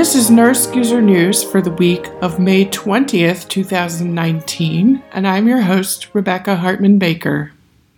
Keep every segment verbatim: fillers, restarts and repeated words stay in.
This is Nurse User News for the week of May twentieth, twenty nineteen, and I'm your host, Rebecca Hartman-Baker.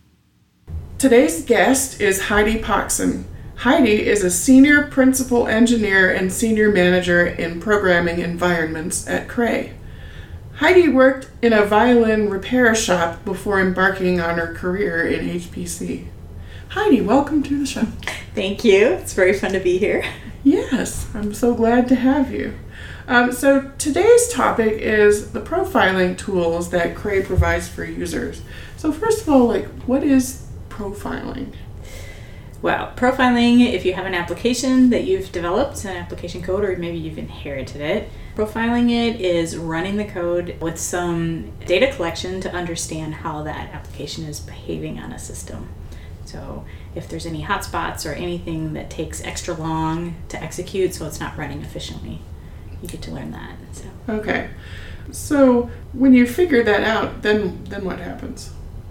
Today's guest is Heidi Poxon. Heidi is a senior principal engineer and senior manager in programming environments at Cray. Heidi worked in a violin repair shop before embarking on her career in H P C. Heidi, welcome to the show. Thank you. It's very fun to be here. Yes, I'm so glad to have you. Um, so today's topic is the profiling tools that Cray provides for users. So first of all, like, what is profiling? Well, profiling, if you have an application that you've developed, an application code, or maybe you've inherited it, profiling it is running the code with some data collection to understand how that application is behaving on a system. So if there's any hotspots or anything that takes extra long to execute so it's not running efficiently, you get to learn that. So. Okay. So when you figure that out, then then what happens?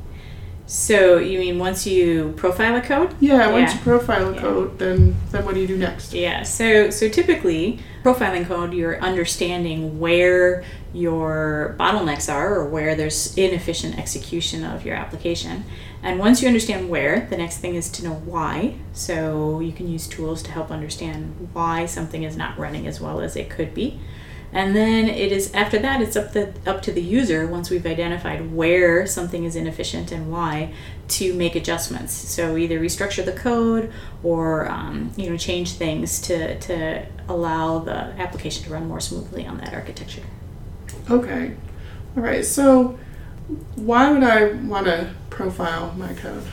So you mean once you profile a code? Yeah, once yeah. you profile a yeah. code, then then what do you do next? Yeah, so so typically profiling code, you're understanding where your bottlenecks are or where there's inefficient execution of your application. And once you understand where, the next thing is to know why. So you can use tools to help understand why something is not running as well as it could be. And then it is after that, it's up the up to the user, once we've identified where something is inefficient and why, to make adjustments. So either restructure the code or um, you know change things to to allow the application to run more smoothly on that architecture. Okay, all right. So why would I want to profile my code?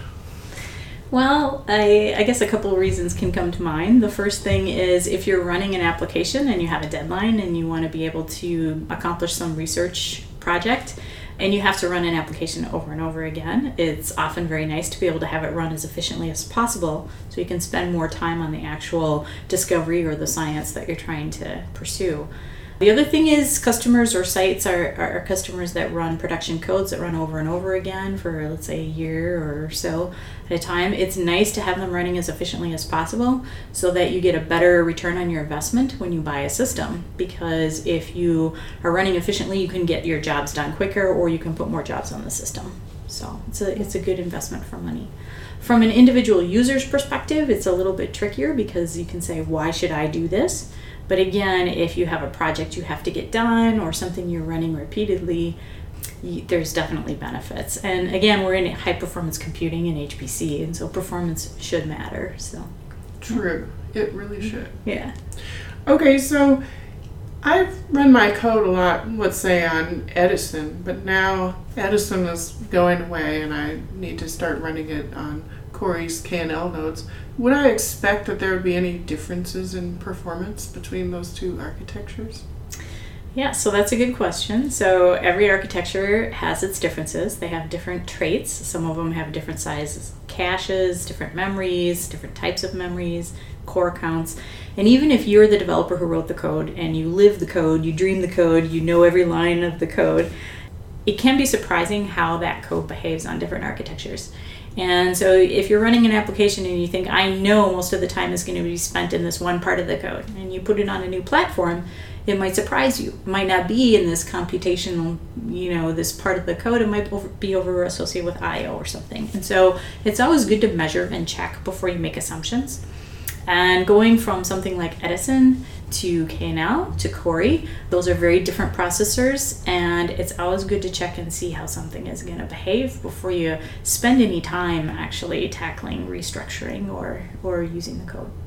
Well, I, I guess a couple of reasons can come to mind. The first thing is if you're running an application and you have a deadline and you want to be able to accomplish some research project and you have to run an application over and over again, it's often very nice to be able to have it run as efficiently as possible so you can spend more time on the actual discovery or the science that you're trying to pursue. The other thing is customers or sites are, are customers that run production codes that run over and over again for, let's say, a year or so at a time. It's nice to have them running as efficiently as possible so that you get a better return on your investment when you buy a system. Because if you are running efficiently, you can get your jobs done quicker or you can put more jobs on the system. So it's a, it's a good investment for money. From an individual user's perspective, it's a little bit trickier because you can say, why should I do this? But again, if you have a project you have to get done or something you're running repeatedly, you, there's definitely benefits. And again, we're in high performance computing in H P C, and so performance should matter. So True. It really should. Yeah. Okay, so I've run my code a lot, let's say, on Edison, but now Edison is going away and I need to start running it on Corey's K N L nodes. Would I expect that there would be any differences in performance between those two architectures? Yeah, so that's a good question. So every architecture has its differences. They have different traits. Some of them have different sizes, caches, different memories, different types of memories, core counts. And even if you're the developer who wrote the code and you live the code, you dream the code, you know every line of the code, it can be surprising how that code behaves on different architectures. And so if you're running an application and you think, I know most of the time is going to be spent in this one part of the code, and you put it on a new platform, it might surprise you. It might not be in this computational, you know, this part of the code. It might over, be over associated with I O or something. And so it's always good to measure and check before you make assumptions. And going from something like Edison to K N L to Cori, those are very different processors, and it's always good to check and see how something is going to behave before you spend any time actually tackling restructuring or, or using the code.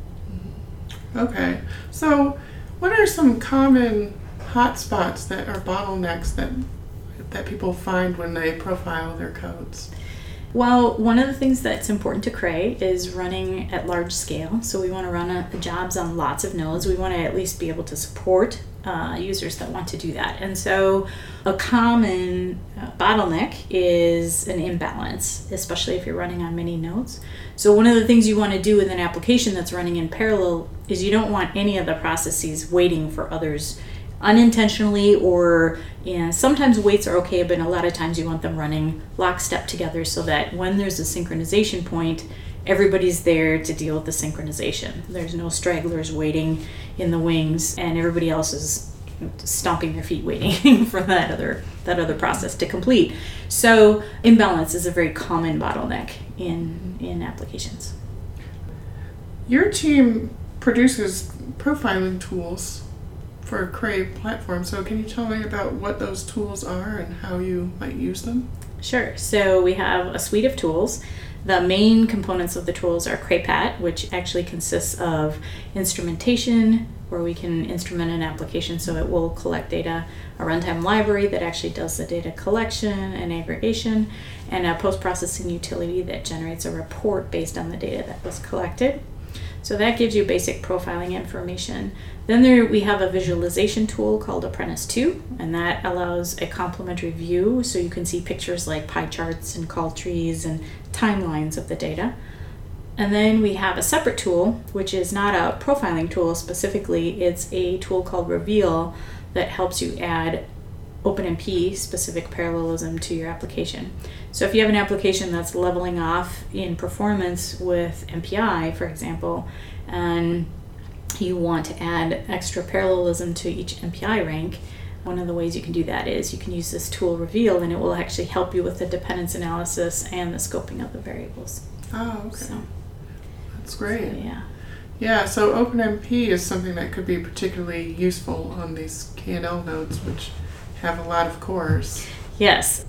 Okay, so what are some common hotspots that are bottlenecks that that people find when they profile their codes? Well, one of the things that's important to Cray is running at large scale. So we want to run a, jobs on lots of nodes. We want to at least be able to support uh, users that want to do that. And so a common uh, bottleneck is an imbalance, especially if you're running on many nodes. So one of the things you want to do with an application that's running in parallel is you don't want any of the processes waiting for others unintentionally, or you know, sometimes waits are okay, but a lot of times you want them running lockstep together so that when there's a synchronization point, everybody's there to deal with the synchronization. There's no stragglers waiting in the wings, and everybody else is stomping their feet waiting for that other that other process to complete. So imbalance is a very common bottleneck in in applications. Your team produces profiling tools for Cray platform, so can you tell me about what those tools are and how you might use them? Sure. So we have a suite of tools. The main components of the tools are CrayPat, which actually consists of instrumentation, where we can instrument an application so it will collect data, a runtime library that actually does the data collection and aggregation, and a post-processing utility that generates a report based on the data that was collected. So that gives you basic profiling information. Then there we have a visualization tool called Apprentice two, and that allows a complementary view so you can see pictures like pie charts and call trees and timelines of the data. And then we have a separate tool, which is not a profiling tool specifically. It's a tool called Reveal that helps you add OpenMP specific parallelism to your application. So if you have an application that's leveling off in performance with M P I, for example, and you want to add extra parallelism to each M P I rank, one of the ways you can do that is you can use this tool Reveal, and it will actually help you with the dependence analysis and the scoping of the variables. Oh, okay. So, that's great. So, yeah. Yeah, so OpenMP is something that could be particularly useful on these K N L nodes, which have a lot of cores. Yes.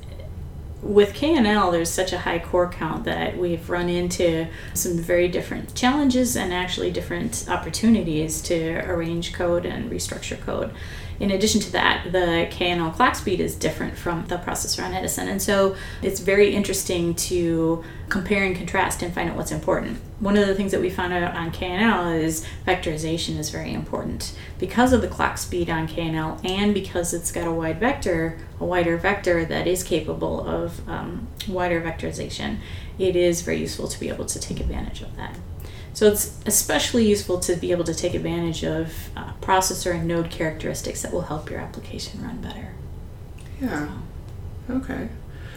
With K N L, there's such a high core count that we've run into some very different challenges and actually different opportunities to arrange code and restructure code. In addition to that, the K N L clock speed is different from the processor on Edison, and so it's very interesting to compare and contrast and find out what's important. One of the things that we found out on K N L is vectorization is very important. Because of the clock speed on K N L and because it's got a wide vector, a wider vector that is capable of um, wider vectorization, it is very useful to be able to take advantage of that. So it's especially useful to be able to take advantage of uh, processor and node characteristics that will help your application run better. Yeah. Okay.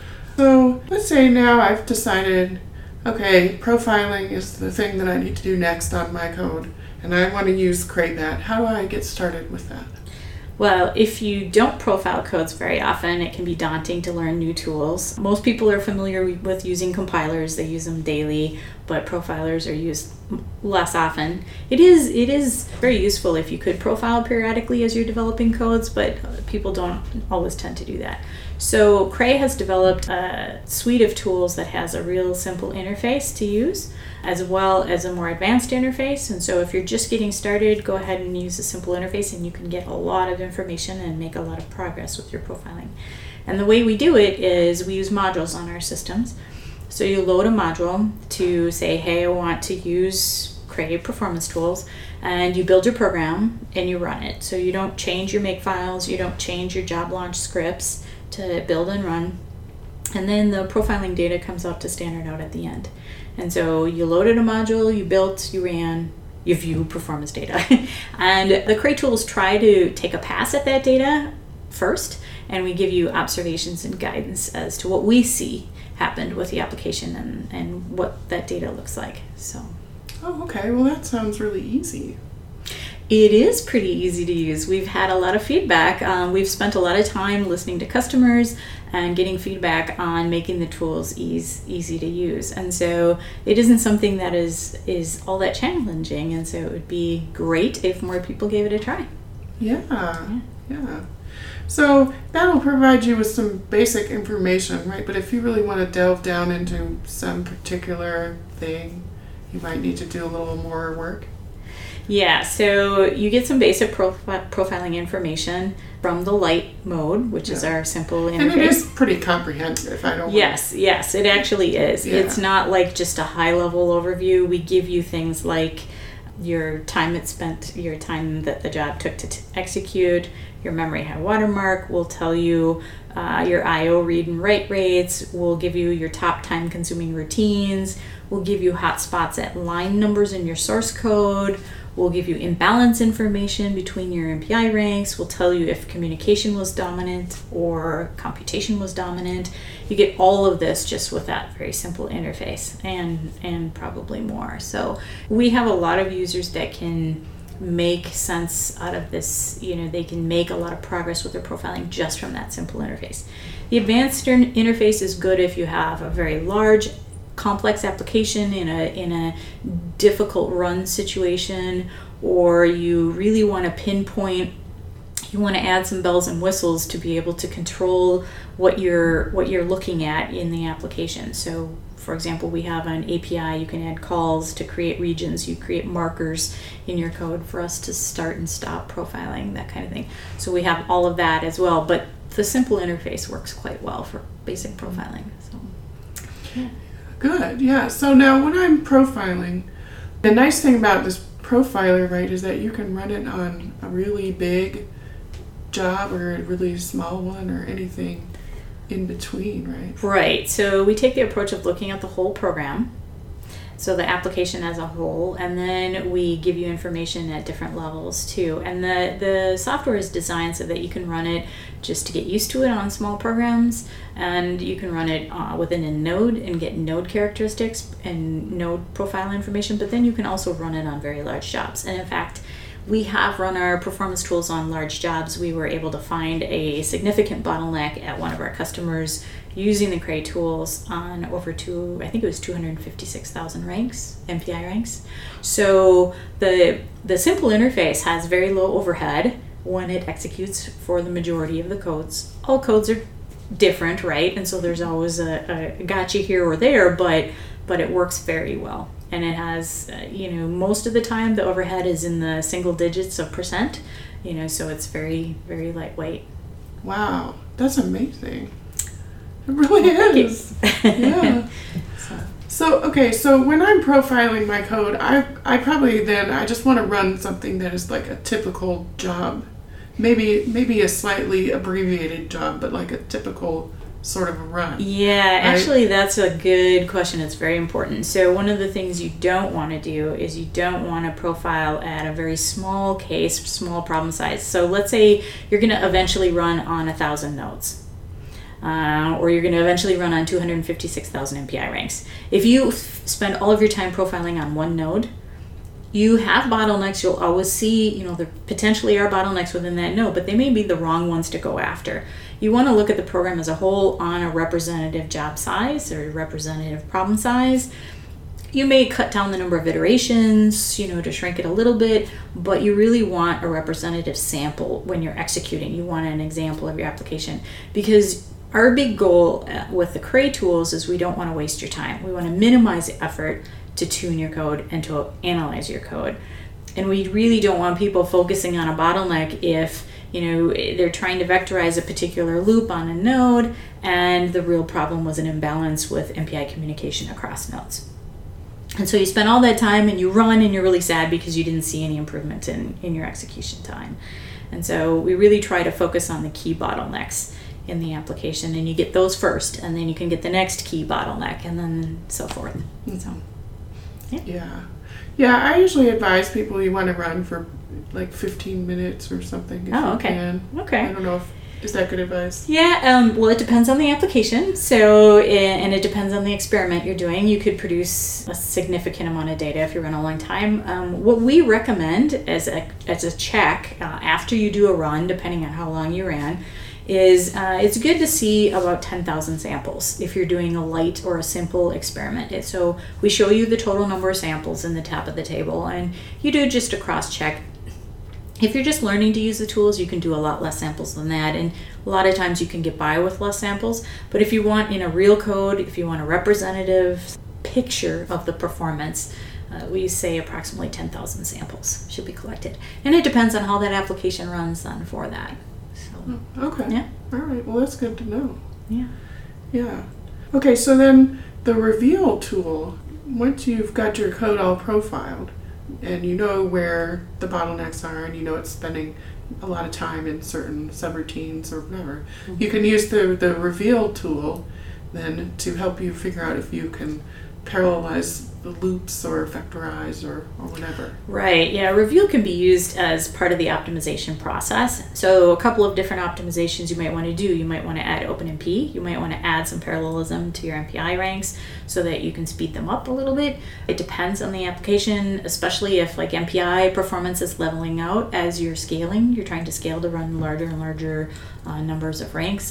So let's say now I've decided, okay, profiling is the thing that I need to do next on my code, and I want to use CrayPat. How do I get started with that? Well, if you don't profile codes very often, it can be daunting to learn new tools. Most people are familiar with using compilers. They use them daily, but profilers are used less often. It is it is very useful if you could profile periodically as you're developing codes, but people don't always tend to do that. So Cray has developed a suite of tools that has a real simple interface to use, as well as a more advanced interface. And so if you're just getting started, go ahead and use a simple interface and you can get a lot of information and make a lot of progress with your profiling. And the way we do it is we use modules on our systems. So you load a module to say, hey, I want to use Cray performance tools, and you build your program and you run it. So you don't change your make files, you don't change your job launch scripts to build and run. And then the profiling data comes out to standard out at the end. And so you loaded a module, you built, you ran, you view performance data. And the Cray tools try to take a pass at that data first, and we give you observations and guidance as to what we see happened with the application and, and what that data looks like. So. Oh, okay. Well, that sounds really easy. It is pretty easy to use. We've had a lot of feedback. Um, we've spent a lot of time listening to customers and getting feedback on making the tools ease, easy to use. And so it isn't something that is, is all that challenging. And so it would be great if more people gave it a try. Yeah, yeah. yeah. So that'll provide you with some basic information, right? But if you really want to delve down into some particular thing, you might need to do a little more work. Yeah, so you get some basic profi- profiling information from the light mode, which yeah. is our simple interface. And it is pretty comprehensive. I don't Yes, want... yes, it actually is. Yeah. It's not like just a high-level overview. We give you things like your time it spent, your time that the job took to t- execute, your memory high watermark. We'll tell you uh, your I O read and write rates. We'll give you your top time-consuming routines. We'll give you hotspots at line numbers in your source code. We'll give you imbalance information between your M P I ranks. We'll tell you if communication was dominant or computation was dominant. You get all of this just with that very simple interface, and and probably more. So we have a lot of users that can make sense out of this. You know, they can make a lot of progress with their profiling just from that simple interface. The advanced inter- interface is good if you have a very large, complex application in a in a difficult run situation, or you really want to pinpoint, you want to add some bells and whistles to be able to control what you're what you're looking at in the application. So for example, we have an A P I, you can add calls to create regions, you create markers in your code for us to start and stop profiling, that kind of thing. So we have all of that as well, but the simple interface works quite well for basic profiling. So yeah. Good, yeah. So now when I'm profiling, the nice thing about this profiler, right, is that you can run it on a really big job or a really small one or anything in between, right? Right. So we take the approach of looking at the whole program, so the application as a whole, and then we give you information at different levels too. And the, the software is designed so that you can run it just to get used to it on small programs, and you can run it uh, within a node and get node characteristics and node profile information, but then you can also run it on very large jobs. And in fact, we have run our performance tools on large jobs. We were able to find a significant bottleneck at one of our customers using the Cray tools on over two, I think it was two hundred fifty-six thousand ranks, M P I ranks. So the the simple interface has very low overhead when it executes for the majority of the codes. All codes are different, right? And so there's always a, a gotcha here or there, but but it works very well. And it has, uh, you know, most of the time the overhead is in the single digits of percent, you know, so it's very, very lightweight. Wow, that's amazing. It really is. Yeah. so. so, okay, so when I'm profiling my code, I I probably then, I just want to run something that is like a typical job. Maybe maybe a slightly abbreviated job, but like a typical sort of a run. Yeah, right? Actually that's a good question. It's very important. So one of the things you don't want to do is you don't want to profile at a very small case, small problem size. So let's say you're going to eventually run on a thousand nodes. Uh, or you're going to eventually run on two hundred fifty-six thousand M P I ranks. If you f- spend all of your time profiling on one node, you have bottlenecks. You'll always see, you know, there potentially are bottlenecks within that node, but they may be the wrong ones to go after. You want to look at the program as a whole on a representative job size or representative problem size. You may cut down the number of iterations, you know, to shrink it a little bit, but you really want a representative sample when you're executing. You want an example of your application, because our big goal with the Cray tools is we don't want to waste your time. We want to minimize the effort to tune your code and to analyze your code. And we really don't want people focusing on a bottleneck if, you know, they're trying to vectorize a particular loop on a node and the real problem was an imbalance with M P I communication across nodes. And so you spend all that time and you run and you're really sad because you didn't see any improvement in, in your execution time. And so we really try to focus on the key bottlenecks in the application, and you get those first, and then you can get the next key bottleneck, and then so forth. Mm-hmm. So, yeah. yeah. Yeah, I usually advise people you want to run for like fifteen minutes or something. If oh, you okay. Can. Okay. I don't know if, is that good advice? Yeah, um, well, it depends on the application. So, and it depends on the experiment you're doing. You could produce a significant amount of data if you run a long time. Um, what we recommend as a, as a check uh, after you do a run, depending on how long you ran, is uh, it's good to see about ten thousand samples if you're doing a light or a simple experiment. It, so we show you the total number of samples in the top of the table, and you do just a cross-check. If you're just learning to use the tools, you can do a lot less samples than that, and a lot of times you can get by with less samples. But if you want in a real code, if you want a representative picture of the performance, uh, we say approximately ten thousand samples should be collected. And it depends on how that application runs then for that. Okay. Yeah. All right. Well, that's good to know. Yeah. Yeah. Okay, so then the reveal tool, once you've got your code all profiled and you know where the bottlenecks are and you know it's spending a lot of time in certain subroutines or whatever, mm-hmm. you can use the, the reveal tool then to help you figure out if you can parallelize the loops or vectorize or, or whatever. Right, yeah, Reveal can be used as part of the optimization process. So a couple of different optimizations you might want to do. You might want to add OpenMP. You might want to add some parallelism to your M P I ranks so that you can speed them up a little bit. It depends on the application, especially if like M P I performance is leveling out as you're scaling. You're trying to scale to run larger and larger uh, numbers of ranks.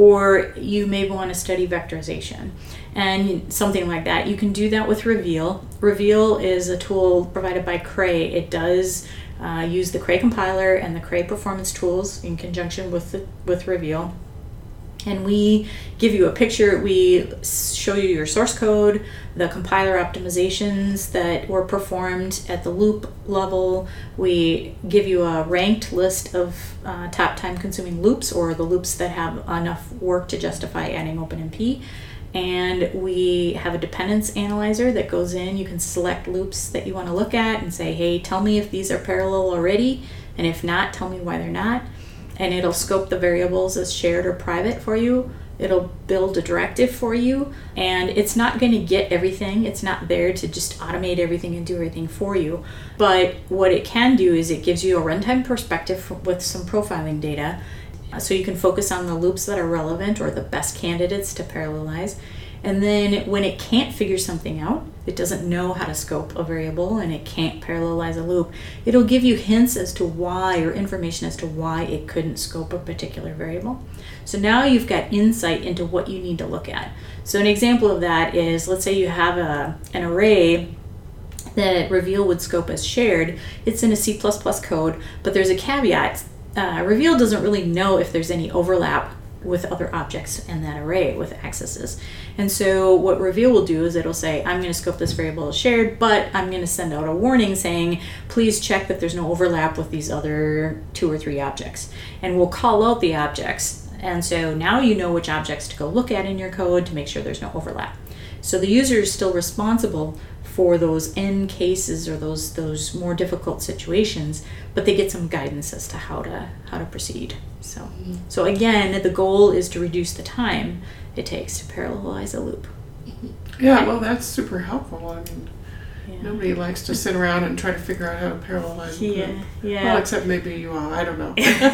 Or you may want to study vectorization and something like that. You can do that with Reveal. Reveal is a tool provided by Cray. It does uh, use the Cray compiler and the Cray performance tools in conjunction with the, with Reveal. And we give you a picture, we show you your source code, the compiler optimizations that were performed at the loop level. We give you a ranked list of uh, top time consuming loops, or the loops that have enough work to justify adding OpenMP. And we have a dependence analyzer that goes in. You can select loops that you want to look at and say, hey, tell me if these are parallel already, and if not, tell me why they're not. And it'll scope the variables as shared or private for you. It'll build a directive for you, and it's not going to get everything. It's not there to just automate everything and do everything for you. But what it can do is it gives you a runtime perspective with some profiling data, so you can focus on the loops that are relevant or the best candidates to parallelize. And then when it can't figure something out, it doesn't know how to scope a variable and it can't parallelize a loop, it'll give you hints as to why, or information as to why it couldn't scope a particular variable. So now you've got insight into what you need to look at. So an example of that is, let's say you have a, an array that Reveal would scope as shared. It's in a C plus plus code, but there's a caveat. Uh, Reveal doesn't really know if there's any overlap with other objects in that array with accesses. And so what Reveal will do is it'll say, I'm going to scope this variable as shared, but I'm going to send out a warning saying, please check that there's no overlap with these other two or three objects. And we'll call out the objects. And so now you know which objects to go look at in your code to make sure there's no overlap. So the user is still responsible for those end cases or those those more difficult situations, but they get some guidance as to how to how to proceed. So, mm-hmm. so again, the goal is to reduce the time it takes to parallelize a loop. Yeah, well, that's super helpful. I mean, yeah. Nobody likes to sit around and try to figure out how to parallelize a yeah, loop. Yeah. Well, except maybe you all. I don't know.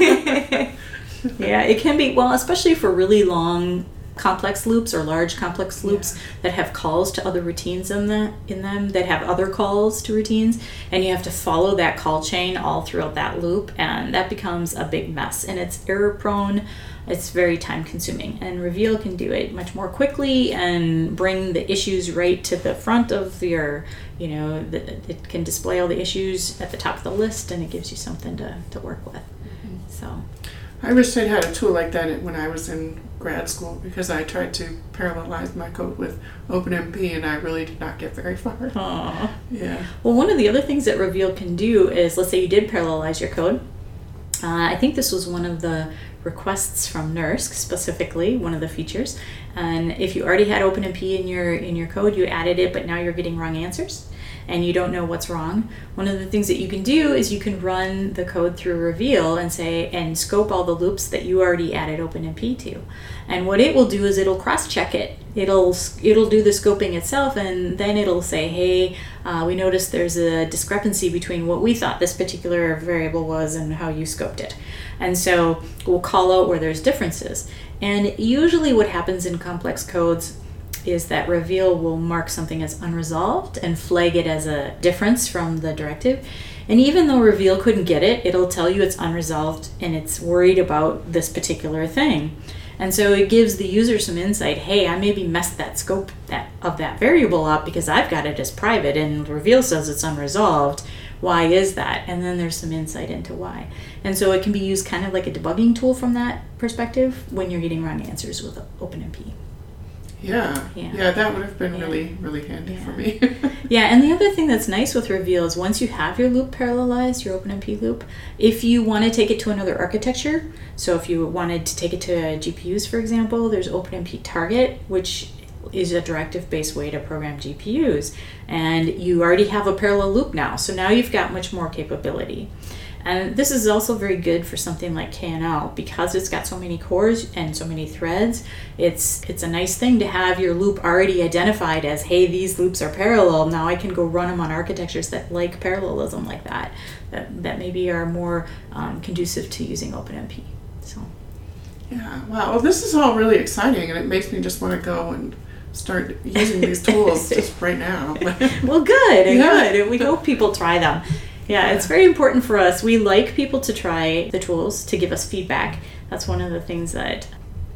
Yeah, it can be, well, especially for really long complex loops or large complex loops yeah. that have calls to other routines in the in them that have other calls to routines, and you have to follow that call chain all throughout that loop, and that becomes a big mess, and it's error prone. It's very time consuming, and Reveal can do it much more quickly and bring the issues right to the front of your, you know, the, it can display all the issues at the top of the list, and it gives you something to, to work with. Mm-hmm. So I wish I'd had a tool like that when I was in grad school, because I tried to parallelize my code with OpenMP and I really did not get very far. Aww. Yeah. Well, one of the other things that Reveal can do is, let's say you did parallelize your code. Uh, I think this was one of the requests from NERSC specifically, one of the features. And if you already had OpenMP in your in your code, you added it, but now you're getting wrong answers and you don't know what's wrong. One of the things that you can do is you can run the code through Reveal and say, and scope all the loops that you already added OpenMP to. And what it will do is it'll cross-check it. It'll it'll do the scoping itself, and then it'll say, hey, uh, we noticed there's a discrepancy between what we thought this particular variable was and how you scoped it. And so we'll call out where there's differences. And usually what happens in complex codes is that Reveal will mark something as unresolved and flag it as a difference from the directive. And even though Reveal couldn't get it, it'll tell you it's unresolved and it's worried about this particular thing. And so it gives the user some insight. Hey, I maybe messed that scope that of that variable up because I've got it as private and Reveal says it's unresolved. Why is that? And then there's some insight into why. And so it can be used kind of like a debugging tool from that perspective when you're getting wrong answers with OpenMP. Yeah. yeah, yeah, that would have been yeah. really, really handy yeah. for me. Yeah, and the other thing that's nice with Reveal is once you have your loop parallelized, your OpenMP loop, if you want to take it to another architecture, so if you wanted to take it to G P Us, for example, there's OpenMP Target, which is a directive-based way to program G P Us, and you already have a parallel loop now, so now you've got much more capability. And this is also very good for something like K N L because it's got so many cores and so many threads. It's it's a nice thing to have your loop already identified as, hey, these loops are parallel. Now I can go run them on architectures that like parallelism like that, that, that maybe are more um, conducive to using OpenMP. So. Yeah, wow. Well, this is all really exciting, and it makes me just want to go and start using these tools just right now. Well, good, Yeah. good. We hope people try them. Yeah, it's very important for us. We like people to try the tools to give us feedback. That's one of the things that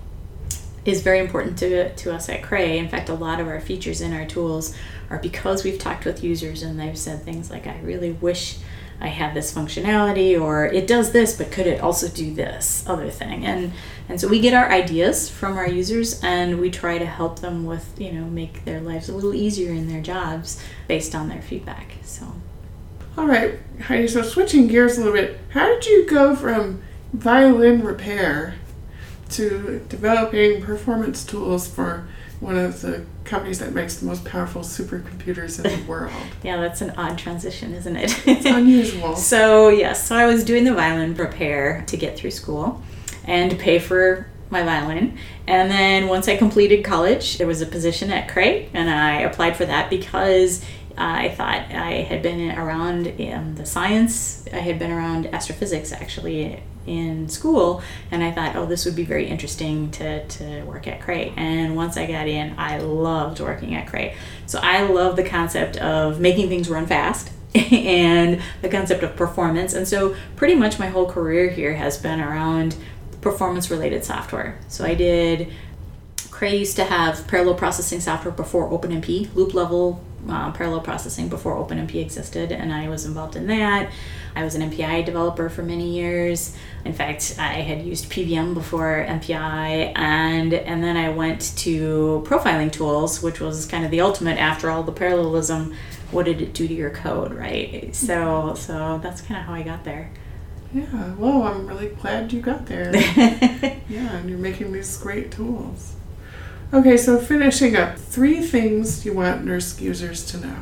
is very important to to us at Cray. In fact, a lot of our features in our tools are because we've talked with users and they've said things like, I really wish I had this functionality, or it does this, but could it also do this other thing? And and so we get our ideas from our users and we try to help them with, you know, make their lives a little easier in their jobs based on their feedback. So. All right, Heidi, so switching gears a little bit, how did you go from violin repair to developing performance tools for one of the companies that makes the most powerful supercomputers in the world? Yeah, that's an odd transition, isn't it? It's unusual. So, yes, so I was doing the violin repair to get through school and to pay for my violin. And then once I completed college, there was a position at Cray, and I applied for that because I thought I had been around um, the science. I had been around astrophysics, actually, in school, and I thought, oh, this would be very interesting to, to work at Cray. And once I got in, I loved working at Cray. So I love the concept of making things run fast and the concept of performance. And so pretty much my whole career here has been around performance-related software. So I did, Cray used to have parallel processing software before OpenMP, loop level uh, parallel processing before OpenMP existed, and I was involved in that. I was an M P I developer for many years. In fact, I had used P V M before M P I, and and then I went to profiling tools, which was kind of the ultimate after all the parallelism. What did it do to your code, right? So so that's kind of how I got there. Yeah, well, I'm really glad you got there. Yeah, and you're making these great tools. Okay, so finishing up, three things you want NERSC users to know.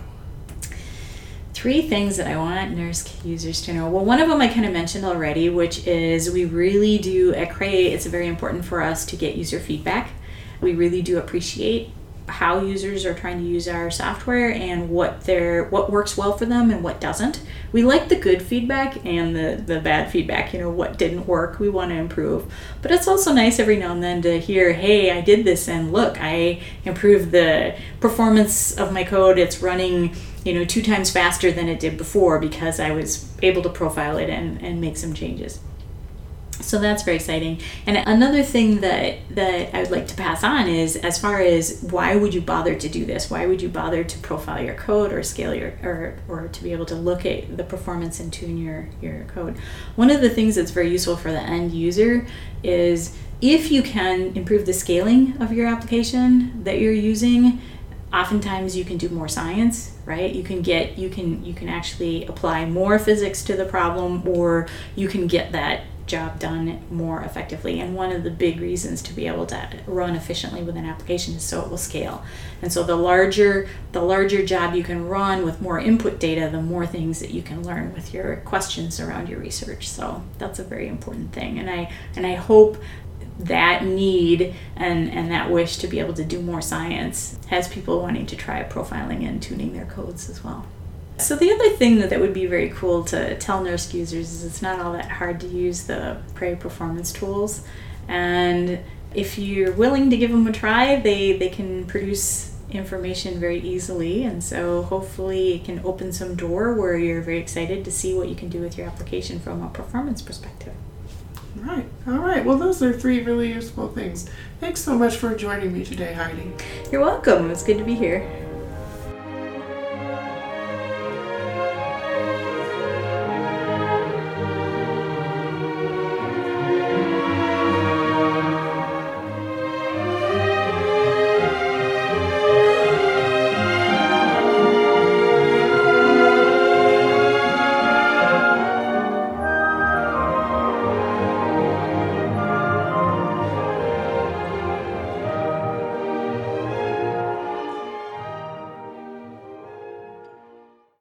Three things that I want NERSC users to know. Well, one of them I kind of mentioned already, which is we really do, at Cray, it's very important for us to get user feedback. We really do appreciate how users are trying to use our software and what they're, what works well for them and what doesn't. We like the good feedback and the, the bad feedback, you know, what didn't work, we want to improve. But it's also nice every now and then to hear, hey, I did this and look, I improved the performance of my code. It's running, you know, two times faster than it did before because I was able to profile it and, and make some changes. So that's very exciting. And another thing that, that I would like to pass on is, as far as why would you bother to do this? Why would you bother to profile your code or scale your, or, or to be able to look at the performance and tune your, your code? One of the things that's very useful for the end user is if you can improve the scaling of your application that you're using, oftentimes you can do more science, right? You can get, you can, you can actually apply more physics to the problem, or you can get that job done more effectively. And one of the big reasons to be able to run efficiently with an application is so it will scale. And so the larger the larger job you can run with more input data, the more things that you can learn with your questions around your research. So that's a very important thing. And I and I hope that need and, and that wish to be able to do more science has people wanting to try profiling and tuning their codes as well. So the other thing that, that would be very cool to tell NERSC users is it's not all that hard to use the Cray performance tools. And if you're willing to give them a try, they, they can produce information very easily. And so hopefully it can open some door where you're very excited to see what you can do with your application from a performance perspective. Right. All right. Well, those are three really useful things. Thanks so much for joining me today, Heidi. You're welcome. It's good to be here.